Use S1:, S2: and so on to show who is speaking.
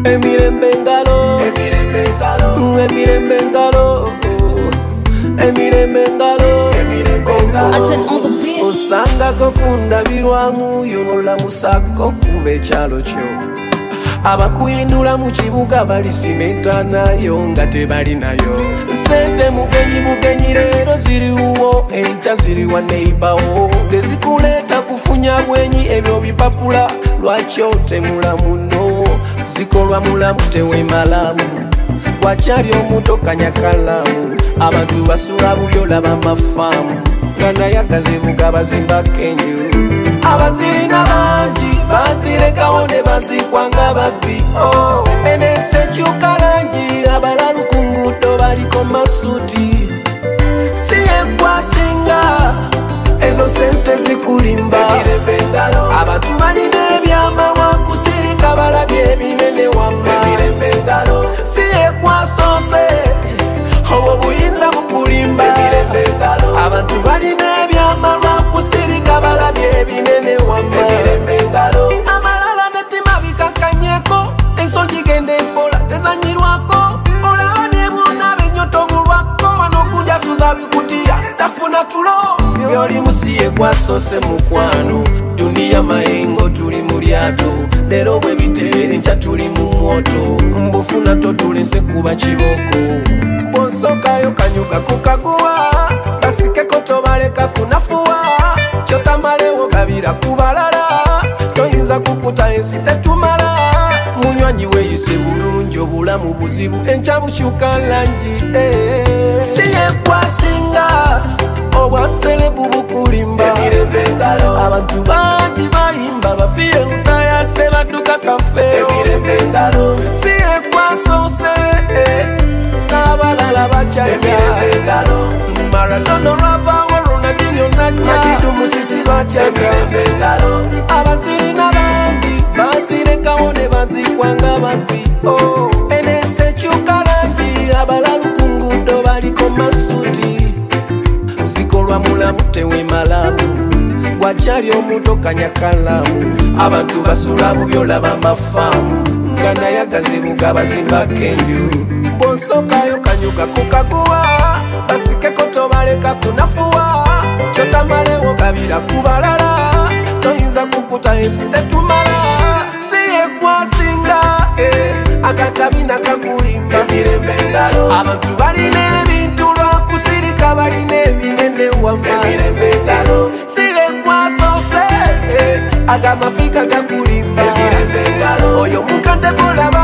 S1: Emirembe ngalo, emirembe ngalo, emirembe ngalo, emirembe ngalo, emirembe ngalo. Osanga kokundabirwamu yonola musako kuba ekyalo kyo. Abakuyindula mu kibuga balisimenta nayo nga tebalinayo. Sente mugenyi leero ziriwo enkya ziriwa neighbawo. Tezikuleeta kufunya bwenyi ebyo bipapula lwaki otemulamu no. Zikolwa mulamu tewemalamu wakyali omuto kanyakalamu. Abantu basula bubyola bamafaamu nga naye akazibuga bazimba kenju. Abazirina bangi bazirekawo ne bazikwa nga babbi. Enesi ekyuka langi abalalu ku nguudo baliko masuuti. Si yekwasinga ezo sente zikulimba. Abantu balina ebyamamwa kusirika balabye ebinene wamma. Si yekwasoose obwo buyinza bukulimba. Abantu balina ebyamamwa kusirika balabye ebinene wamma. Amalala netima bikakanyeko ensongi gende mpola tezanyirwako. Olaba ne bwona benyoto bulwako wano kunjasuza bikutiya tafuna tulo. Byoli musiye kwasoose mukwano dunia mayengo tuli mu lyato. Leero bwe bitereere nkya tuli mu mwoto. Mbufuna totulese kuba kiboko. Bonsokayo kanyuga kukaguwa basikeko tobaleka kunafuwa. Kyotamalewo gabira kubalala toyinza kukuta ensi tetumala. Munywanyi weeyise bulungi obulamu buzibu enkya bukyuka langi. Si yekwasinga obwaselebu bukulimba. Abantu bangi bayimba bafiire lutayase badduka kafeewo. Si yekwasoose n'abalala bacaca. Maradona Ravawo Ronaldinho Nagidu Musisi bacaca. Abazirina bangi bazirekawo ne bazikwa nga babbi. Enesi ekyuka langi abalalu ku nguudo baliko masuuti. Zikolwa mulamu tewemalamu wakyali omuto kanyakalamu. Abantu basula bubyola bamafaamu nga naye akazibuga bazimba kenju. Bonsokayo kanyuga kukaguwa basikeko tobaleka kunafuwa. Kyotamalewo gabira kubalala toyinza kukuta ensi tetumala. Si yekwasinga akakabina kakulimba. Abantu balina ebintu lwakusirika balina ebinene wamma. Si yekwasoose agamafika gakulimba. Oyo mukande bulaba